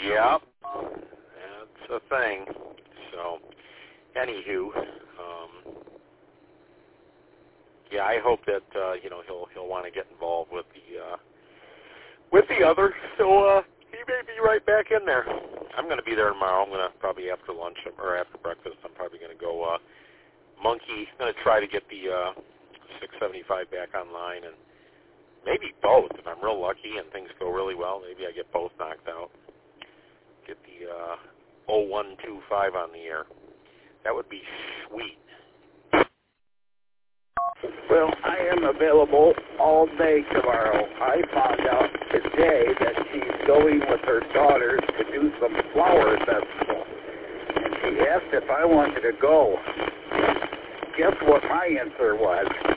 Yeah, that's a thing. So, anywho, yeah, I hope that he'll want to get involved with the other. So he may be right back in there. I'm going to be there tomorrow. I'm going to probably after lunch or after breakfast. I'm probably going to go monkey. I'm going to try to get the 675 back online and maybe both. If I'm real lucky and things go really well, maybe I get both knocked out. Get the 0125 on the air. That would be sweet. Well, I am available all day tomorrow. I found out today that she's going with her daughters to do some flower festival. And she asked if I wanted to go. Guess what my answer was?